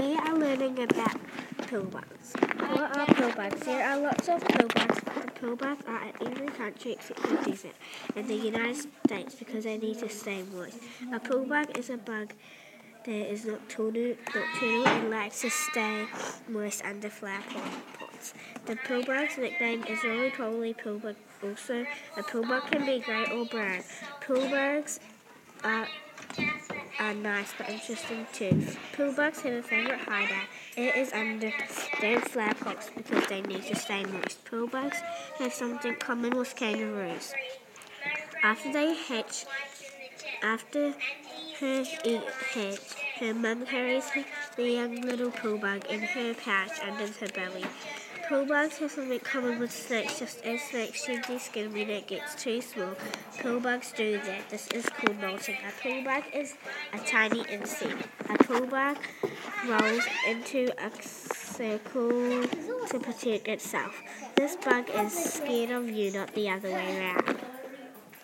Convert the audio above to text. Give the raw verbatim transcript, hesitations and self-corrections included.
We are learning about pill bugs. What are pill bugs? There are lots of pill bugs. The pill bugs are in every country except the desert and the United States because they need to stay moist. A pill bug is a bug that is nocturnal, nocturnal and likes to stay moist under flower pots. The pill bug's nickname is roly-poly pill bug. Also, a pill bug can be grey or brown. Pill bugs are are nice but interesting too. Pill bugs have a favourite hideout. It is under damp flower pots because they need to stay moist. Pill bugs have something common with kangaroos. After they hatch, after her egg hatch, her mum carries the young little pill bug in her pouch under her belly. Pill bugs have something common with snakes. Just as snakes shed their skin when it gets too small, pill bugs do that. This is called molting. A pill bug is a tiny insect. A pill bug rolls into a circle to protect itself. This bug is scared of you, not the other way around.